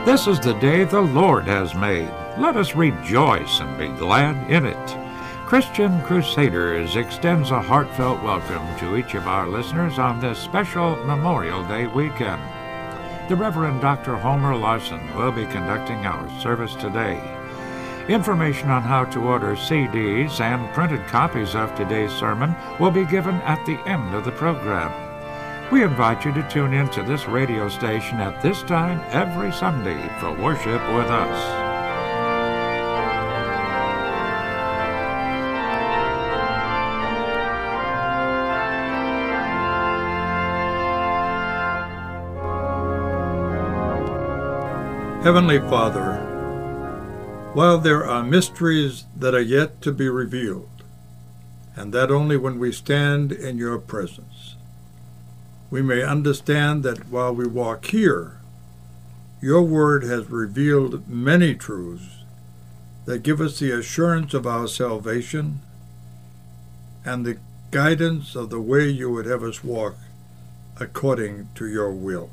This is the day the Lord has made. Let us rejoice and be glad in it. Christian Crusaders extends a heartfelt welcome to each of our listeners on this special Memorial Day weekend. The Reverend Dr. Homer Larson will be conducting our service today. Information on how to order CDs and printed copies of today's sermon will be given at the end of the program. We invite you to tune in to this radio station at this time every Sunday for worship with us. Heavenly Father, while there are mysteries that are yet to be revealed, and that only when we stand in your presence, we may understand that while we walk here, your word has revealed many truths that give us the assurance of our salvation and the guidance of the way you would have us walk according to your will.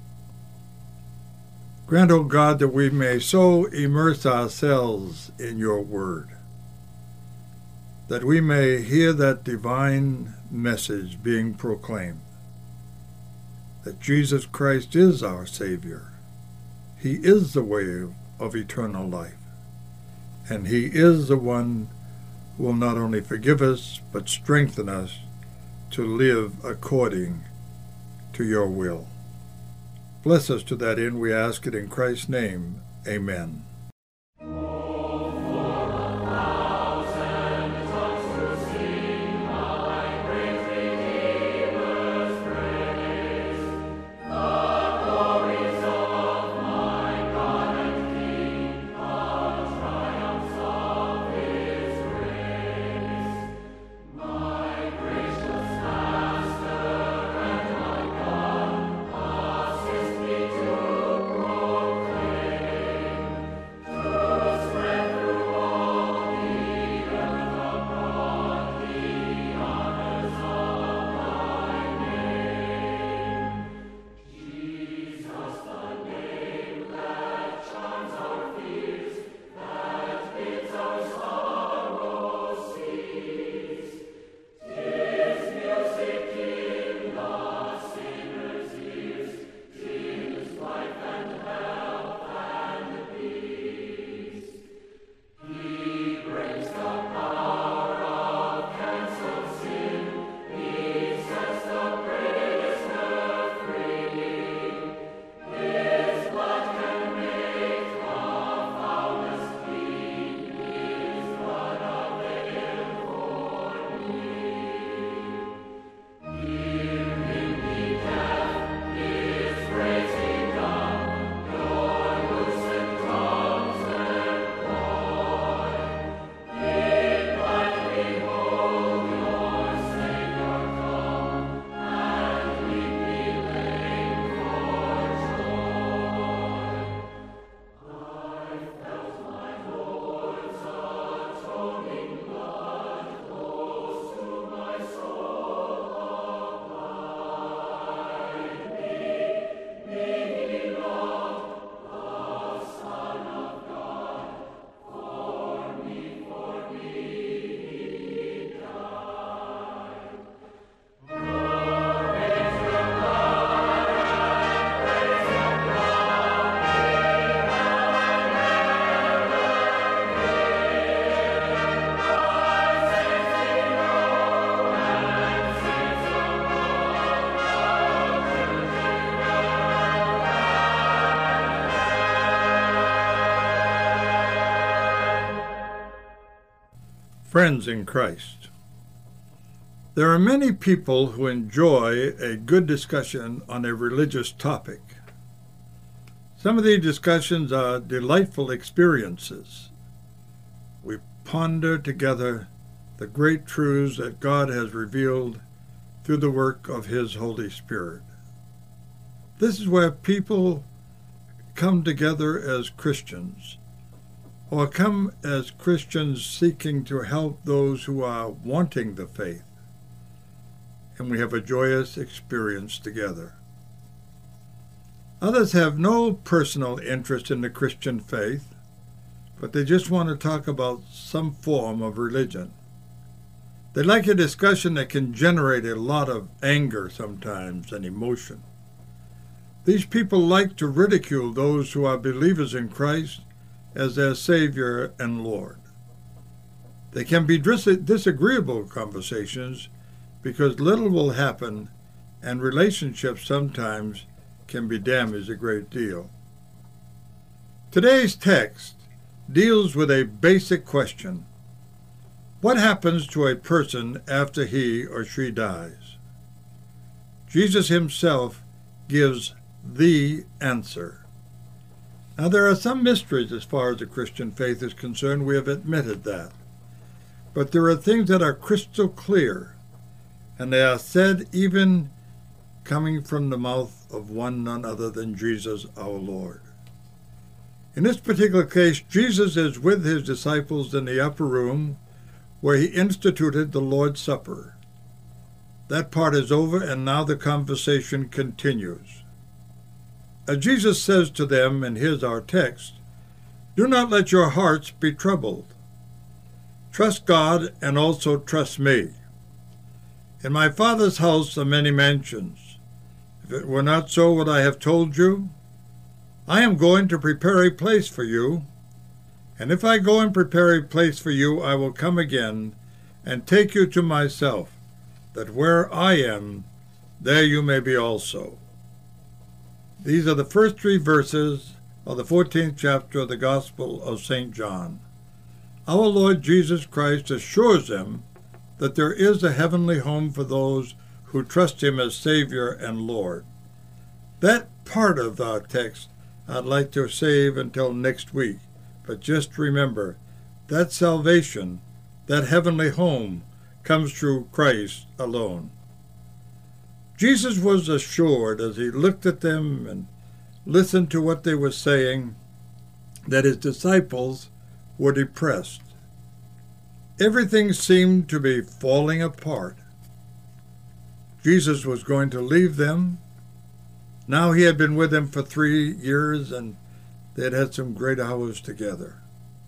Grant, O God, that we may so immerse ourselves in your word, that we may hear that divine message being proclaimed, that Jesus Christ is our Savior. He is the way of eternal life, and he is the one who will not only forgive us, but strengthen us to live according to your will. Bless us to that end, we ask it in Christ's name. Amen. Friends in Christ, there are many people who enjoy a good discussion on a religious topic. Some of these discussions are delightful experiences. We ponder together the great truths that God has revealed through the work of his Holy Spirit. This is where people come together as Christians, or come as Christians seeking to help those who are wanting the faith, and we have a joyous experience together. Others have no personal interest in the Christian faith, but they just want to talk about some form of religion. They like a discussion that can generate a lot of anger sometimes and emotion. These people like to ridicule those who are believers in Christ as their Savior and Lord. They can be disagreeable conversations because little will happen and relationships sometimes can be damaged a great deal. Today's text deals with a basic question. What happens to a person after he or she dies? Jesus himself gives the answer. Now, there are some mysteries as far as the Christian faith is concerned. We have admitted that. But there are things that are crystal clear, and they are said even coming from the mouth of none other than Jesus our Lord. In this particular case, Jesus is with his disciples in the upper room where he instituted the Lord's Supper. That part is over, and now the conversation continues. Jesus says to them, and here's our text, "Do not let your hearts be troubled. Trust God and also trust me. In my Father's house are many mansions. If it were not so, would I have told you? I am going to prepare a place for you. And if I go and prepare a place for you, I will come again and take you to myself, that where I am, there you may be also." These are the first 3 verses of the 14th chapter of the Gospel of St. John. Our Lord Jesus Christ assures them that there is a heavenly home for those who trust him as Savior and Lord. That part of our text I'd like to save until next week, but just remember, that salvation, that heavenly home, comes through Christ alone. Jesus was assured as he looked at them and listened to what they were saying that his disciples were depressed. Everything seemed to be falling apart. Jesus was going to leave them. Now he had been with them for 3 years and they had had some great hours together.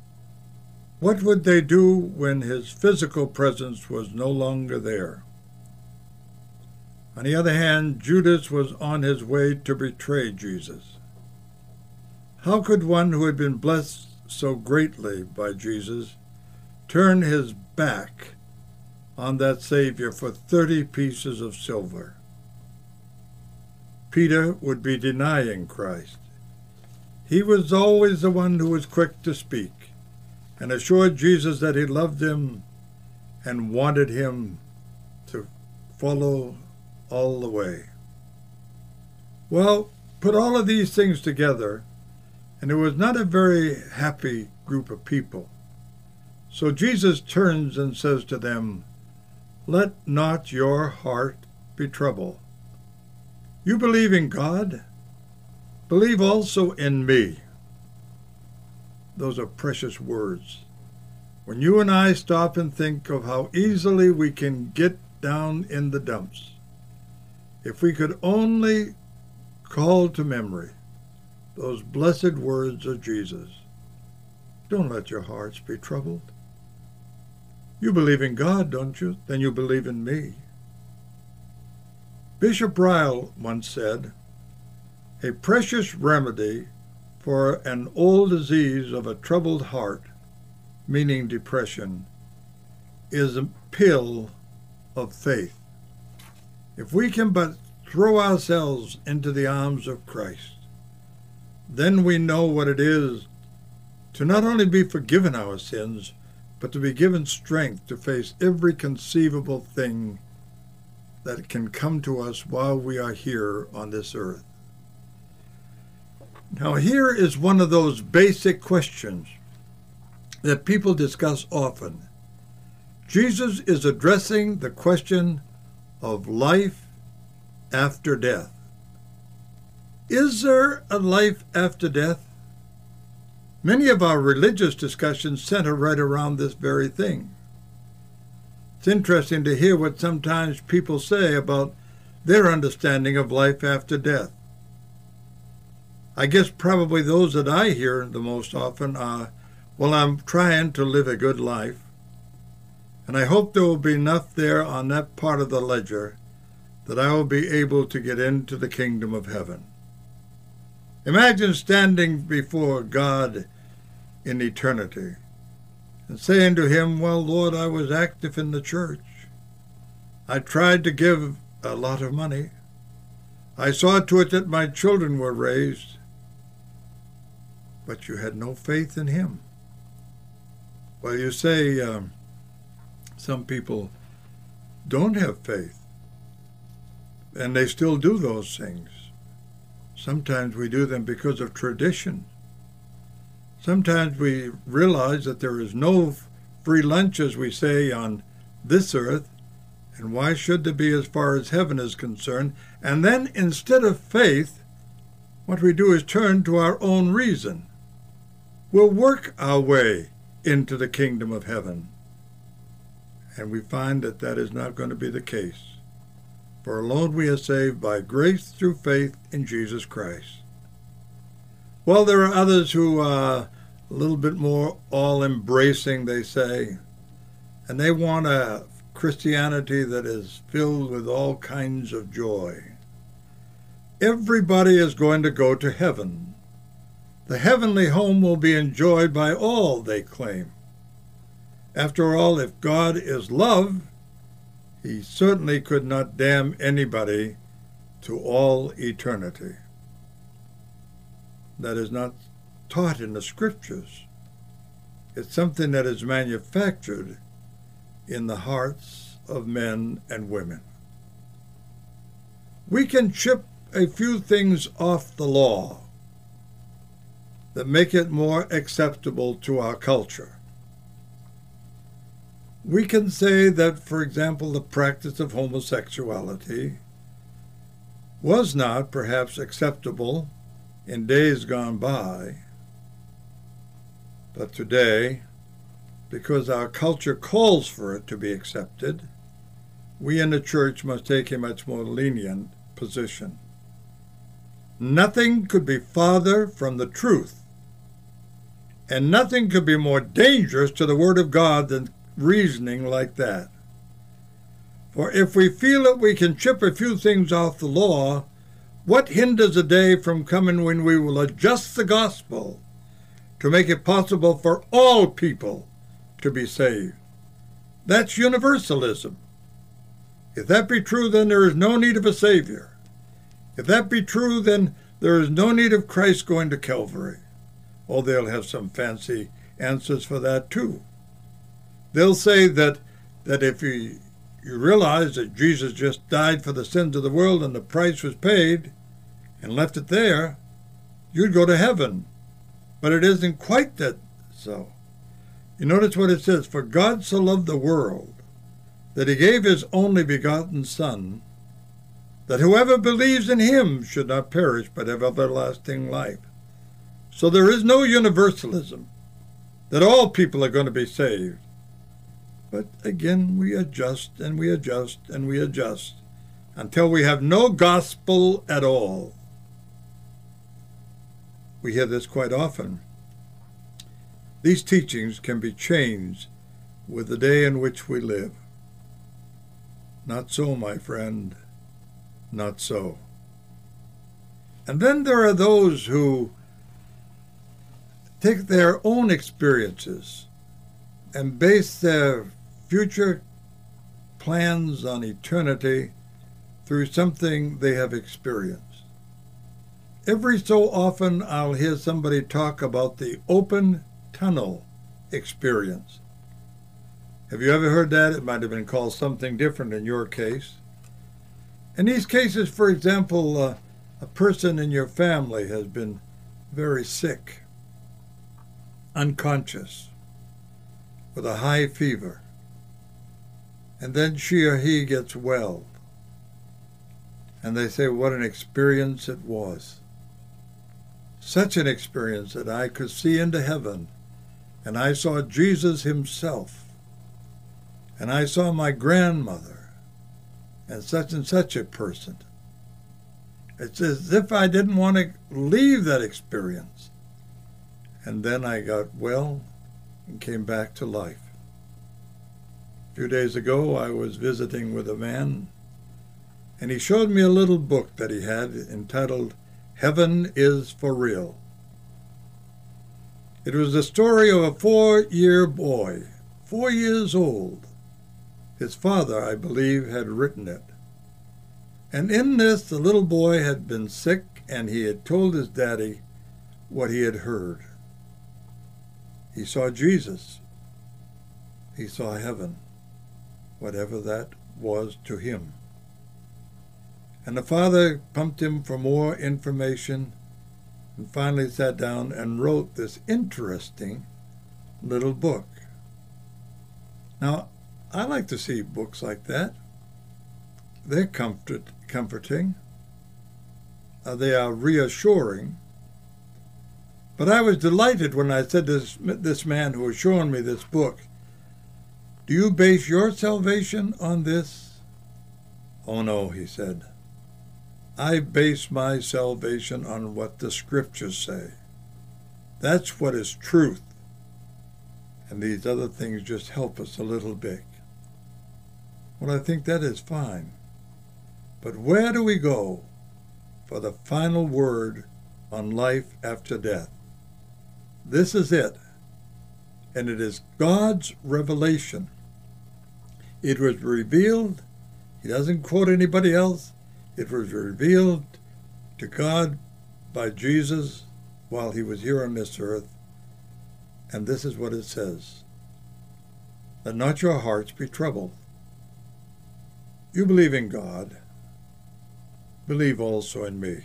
What would they do when his physical presence was no longer there? On the other hand, Judas was on his way to betray Jesus. How could one who had been blessed so greatly by Jesus turn his back on that Savior for 30 pieces of silver? Peter would be denying Christ. He was always the one who was quick to speak and assured Jesus that he loved him and wanted him to follow all the way. Well, put all of these things together, and it was not a very happy group of people. So Jesus turns and says to them, "Let not your heart be troubled. You believe in God? Believe also in me." Those are precious words. When you and I stop and think of how easily we can get down in the dumps, if we could only call to memory those blessed words of Jesus, "Don't let your hearts be troubled. You believe in God, don't you? Then you believe in me." Bishop Ryle once said, "A precious remedy for an old disease of a troubled heart, meaning depression, is a pill of faith." If we can but throw ourselves into the arms of Christ, then we know what it is to not only be forgiven our sins, but to be given strength to face every conceivable thing that can come to us while we are here on this earth. Now, here is one of those basic questions that people discuss often. Jesus is addressing the question of life after death. Is there a life after death? Many of our religious discussions center right around this very thing. It's interesting to hear what sometimes people say about their understanding of life after death. I guess probably those that I hear the most often are, well, I'm trying to live a good life, and I hope there will be enough there on that part of the ledger that I will be able to get into the kingdom of heaven. Imagine standing before God in eternity and saying to him, well, Lord, I was active in the church. I tried to give a lot of money. I saw to it that my children were raised, but you had no faith in him. Well, you say some people don't have faith, and they still do those things. Sometimes we do them because of tradition. Sometimes we realize that there is no free lunch, as we say, on this earth, and why should there be as far as heaven is concerned? And then instead of faith, what we do is turn to our own reason. We'll work our way into the kingdom of heaven. And we find that that is not going to be the case. For alone we are saved by grace through faith in Jesus Christ. Well, there are others who are a little bit more all-embracing, they say, and they want a Christianity that is filled with all kinds of joy. Everybody is going to go to heaven. The heavenly home will be enjoyed by all, they claim. After all, if God is love, he certainly could not damn anybody to all eternity. That is not taught in the Scriptures. It's something that is manufactured in the hearts of men and women. We can chip a few things off the law that make it more acceptable to our culture. We can say that, for example, the practice of homosexuality was not perhaps acceptable in days gone by, but today, because our culture calls for it to be accepted, we in the church must take a much more lenient position. Nothing could be farther from the truth, and nothing could be more dangerous to the Word of God than reasoning like that. For if we feel that we can chip a few things off the law, what hinders a day from coming when we will adjust the gospel to make it possible for all people to be saved? That's universalism. If that be true, then there is no need of a Savior. If that be true, then there is no need of Christ going to Calvary. Oh, they'll have some fancy answers for that too. They'll say that if you realize that Jesus just died for the sins of the world and the price was paid and left it there, you'd go to heaven. But it isn't quite that so. You notice what it says, for God so loved the world that he gave his only begotten Son, that whoever believes in him should not perish but have everlasting life. So there is no universalism, that all people are going to be saved. But again, we adjust and we adjust and we adjust until we have no gospel at all. We hear this quite often. These teachings can be changed with the day in which we live. Not so, my friend, not so. And then there are those who take their own experiences and base their future plans on eternity through something they have experienced. Every so often I'll hear somebody talk about the open tunnel experience. Have you ever heard that? It might have been called something different in your case. In these cases, for example, a person in your family has been very sick, unconscious, with a high fever, and then she or he gets well. And they say, what an experience it was. Such an experience that I could see into heaven, and I saw Jesus himself, and I saw my grandmother, and such a person. It's as if I didn't want to leave that experience. And then I got well and came back to life. A few days ago, I was visiting with a man, and he showed me a little book that he had entitled Heaven is for Real. It was the story of a 4-year boy, 4 years old. His father, I believe, had written it. And in this, the little boy had been sick, and he had told his daddy what he had heard. He saw Jesus. He saw heaven, whatever that was to him. And the father pumped him for more information and finally sat down and wrote this interesting little book. Now, I like to see books like that. They're comforting. They are reassuring. But I was delighted when I said to this man who was showing me this book, "Do you base your salvation on this?" "Oh no," he said. "I base my salvation on what the Scriptures say. That's what is truth. And these other things just help us a little bit." Well, I think that is fine. But where do we go for the final word on life after death? This is it. And it is God's revelation. It was revealed. He doesn't quote anybody else. It was revealed to God by Jesus while he was here on this earth. And this is what it says. "Let not your hearts be troubled. You believe in God. Believe also in me.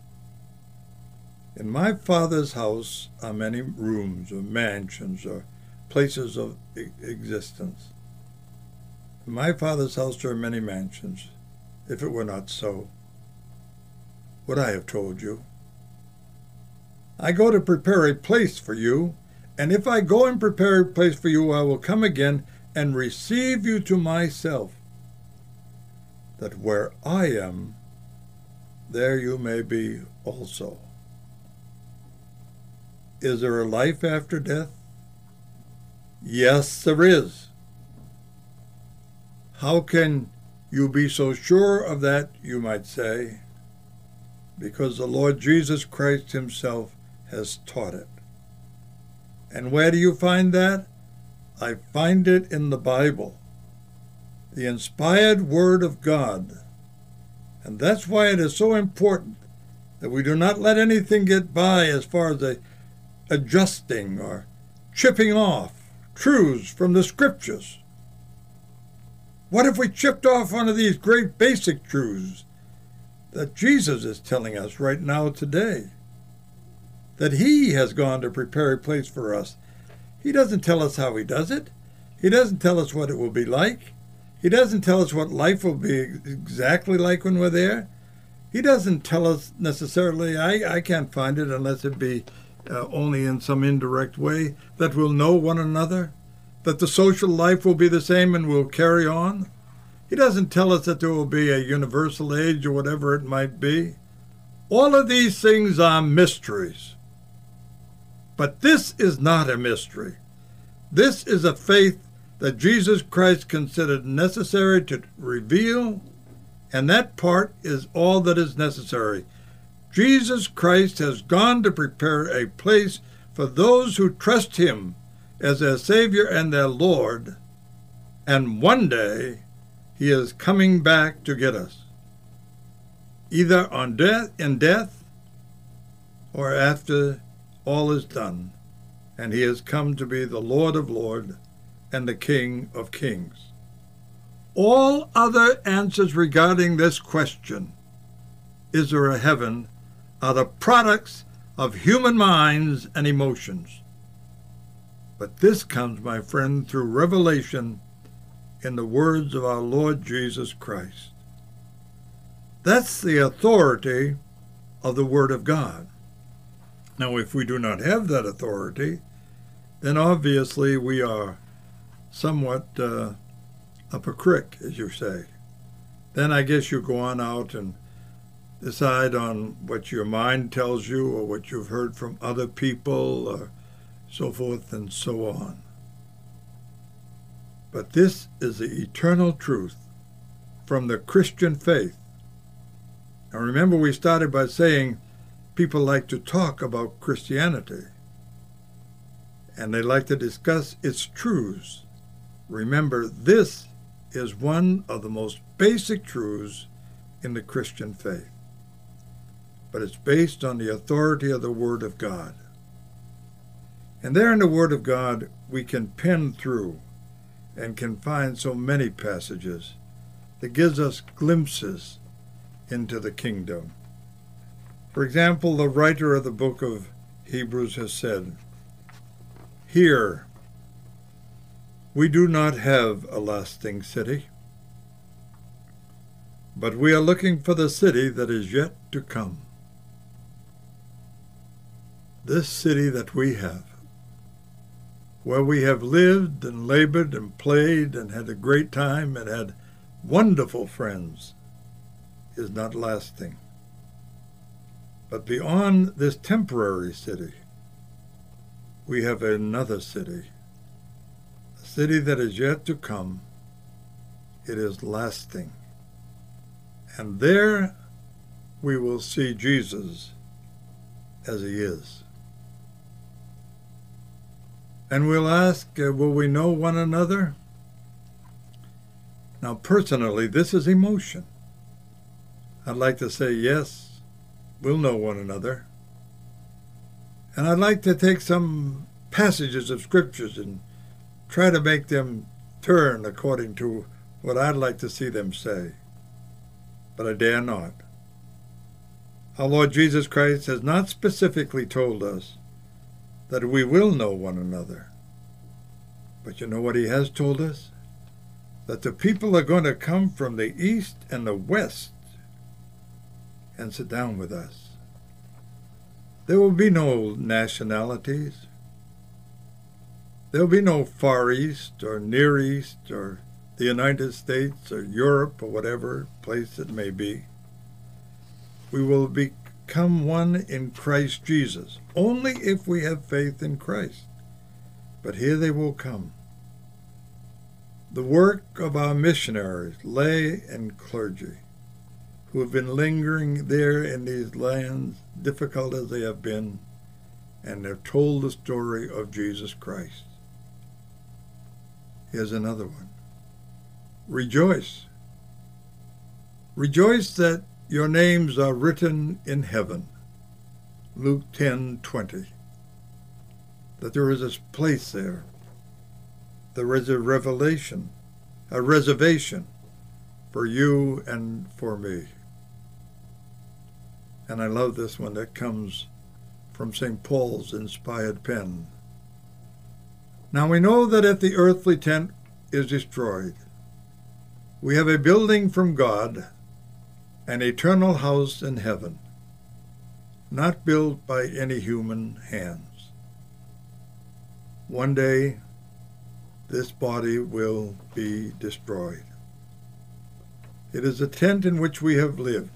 In my Father's house are many rooms or mansions or places of existence. In my Father's house there are many mansions. If it were not so, would I have told you? I go to prepare a place for you, and if I go and prepare a place for you, I will come again and receive you to myself, that where I am, there you may be also." Is there a life after death? Yes, there is. How can you be so sure of that, you might say? Because the Lord Jesus Christ himself has taught it. And where do you find that? I find it in the Bible, the inspired Word of God. And that's why it is so important that we do not let anything get by as far as adjusting or chipping off truths from the Scriptures. What if we chipped off one of these great basic truths that Jesus is telling us right now today? That he has gone to prepare a place for us. He doesn't tell us how he does it. He doesn't tell us what it will be like. He doesn't tell us what life will be exactly like when we're there. He doesn't tell us necessarily, I can't find it unless it be only in some indirect way, that we'll know one another, that the social life will be the same and will carry on. He doesn't tell us that there will be a universal age or whatever it might be. All of these things are mysteries. But this is not a mystery. This is a faith that Jesus Christ considered necessary to reveal, and that part is all that is necessary. Jesus Christ has gone to prepare a place for those who trust him as their Savior and their Lord, and one day he is coming back to get us, either in death or after all is done, and he has come to be the Lord of Lords and the King of Kings. All other answers regarding this question, is there a heaven, are the products of human minds and emotions. But this comes, my friend, through revelation in the words of our Lord Jesus Christ. That's the authority of the Word of God. Now, if we do not have that authority, then obviously we are somewhat up a creek, as you say. Then I guess you go on out and decide on what your mind tells you or what you've heard from other people or so forth and so on. But this is the eternal truth from the Christian faith. Now remember, we started by saying people like to talk about Christianity, and they like to discuss its truths. Remember, this is one of the most basic truths in the Christian faith, but it's based on the authority of the Word of God. And there in the Word of God, we can pen through and can find so many passages that gives us glimpses into the kingdom. For example, the writer of the book of Hebrews has said, "Here we do not have a lasting city, but we are looking for the city that is yet to come." This city that we have, where we have lived and labored and played and had a great time and had wonderful friends, is not lasting. But beyond this temporary city, we have another city, a city that is yet to come. It is lasting. And there we will see Jesus as he is. And we'll ask, will we know one another? Now, personally, this is emotion. I'd like to say, yes, we'll know one another. And I'd like to take some passages of scriptures and try to make them turn according to what I'd like to see them say. But I dare not. Our Lord Jesus Christ has not specifically told us that we will know one another. But you know what he has told us? That the people are going to come from the east and the west and sit down with us. There will be no nationalities. There will be no Far East or Near East or the United States or Europe or whatever place it may be. We will become one in Christ Jesus, only if we have faith in Christ. But here they will come. The work of our missionaries, lay and clergy, who have been lingering there in these lands, difficult as they have been, and have told the story of Jesus Christ. Here's another one. Rejoice. Rejoice that your names are written in heaven. Luke 10:20. That there is a place there. There is a reservation for you and for me. And I love this one that comes from St. Paul's inspired pen. Now we know that if the earthly tent is destroyed, we have a building from God, an eternal house in heaven, not built by any human hands. One day, this body will be destroyed. It is a tent in which we have lived,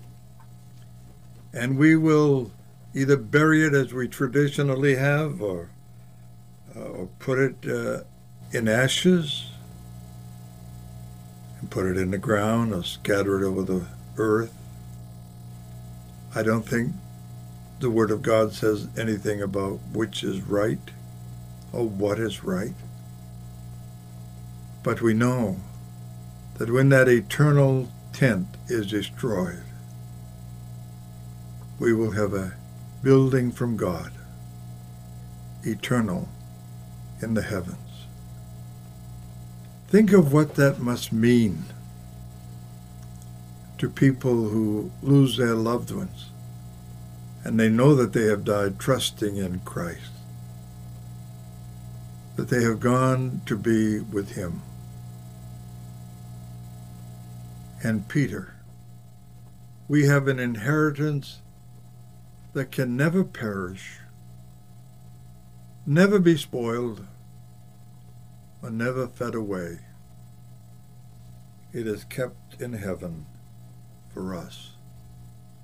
and we will either bury it as we traditionally have, or put it in ashes, and put it in the ground, or scatter it over the earth. I don't think the Word of God says anything about which is right or what is right. But we know that when that eternal tent is destroyed, we will have a building from God, eternal in the heavens. Think of what that must mean to people who lose their loved ones, and they know that they have died trusting in Christ, that they have gone to be with him. And Peter, we have an inheritance that can never perish, never be spoiled, or never fed away. It is kept in heaven for us.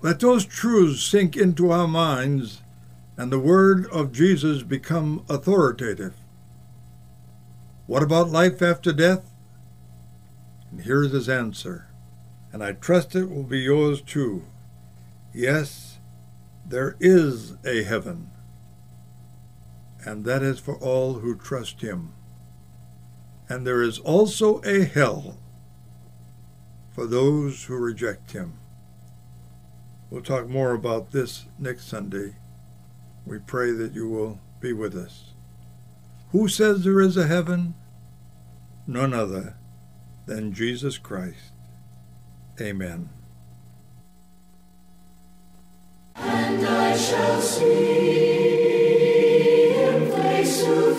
Let those truths sink into our minds and the word of Jesus become authoritative. What about life after death? And here's his answer, and I trust it will be yours too. Yes, there is a heaven, and that is for all who trust him. And there is also a hell for those who reject him. We'll talk more about this next Sunday. We pray that you will be with us. Who says there is a heaven? None other than Jesus Christ. Amen. And I shall see him face to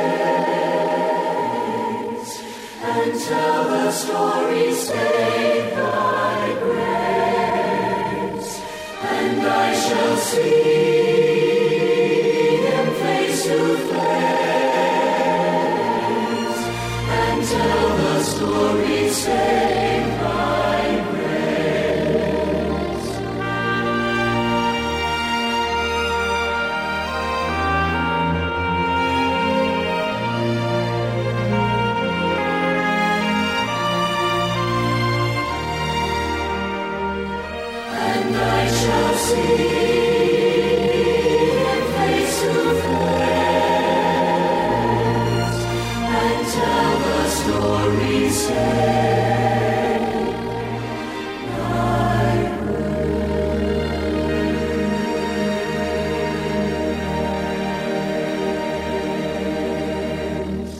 face, and tell the story saved by grace. And I shall see him face to face, and tell the story saved by grace. And I shall see him face to face, and tell the story saved by grace.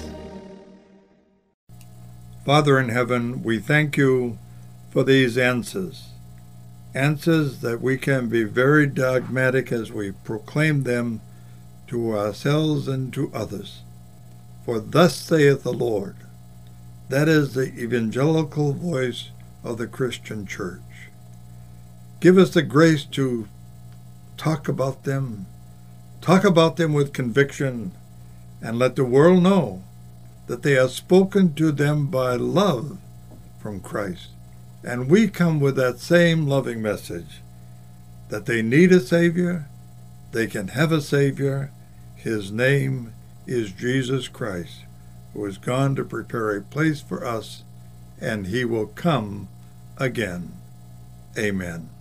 Father in heaven, we thank you for these answers that we can be very dogmatic as we proclaim them to ourselves and to others. For thus saith the Lord. That is the evangelical voice of the Christian church. Give us the grace to talk about them with conviction, and let the world know that they are spoken to them by love from Christ. And we come with that same loving message, that they need a Savior, they can have a Savior. His name is Jesus Christ, who has gone to prepare a place for us, and he will come again. Amen.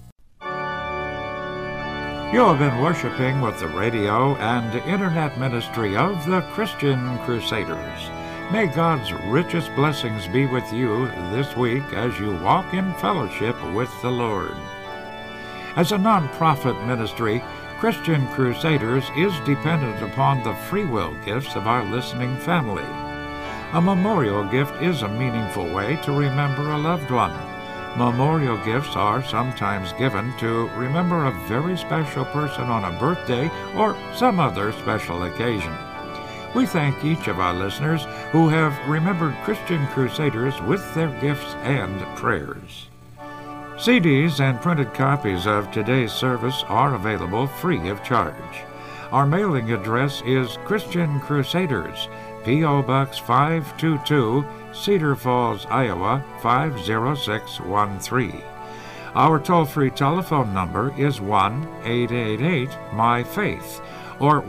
You have been worshiping with the radio and internet ministry of the Christian Crusaders. May God's richest blessings be with you this week as you walk in fellowship with the Lord. As a non-profit ministry, Christian Crusaders is dependent upon the free will gifts of our listening family. A memorial gift is a meaningful way to remember a loved one. Memorial gifts are sometimes given to remember a very special person on a birthday or some other special occasion. We thank each of our listeners who have remembered Christian Crusaders with their gifts and prayers. CDs and printed copies of today's service are available free of charge. Our mailing address is Christian Crusaders, P.O. Box 522, Cedar Falls, Iowa 50613. Our toll-free telephone number is 1-888-MY-FAITH or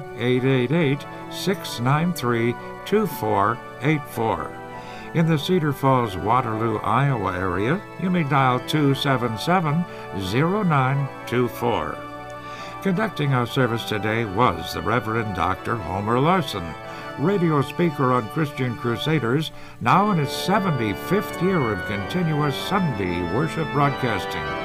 1-888-693-2484. In the Cedar Falls, Waterloo, Iowa area, you may dial 277-0924. Conducting our service today was the Reverend Dr. Homer Larson, radio speaker on Christian Crusaders, now in his 75th year of continuous Sunday worship broadcasting.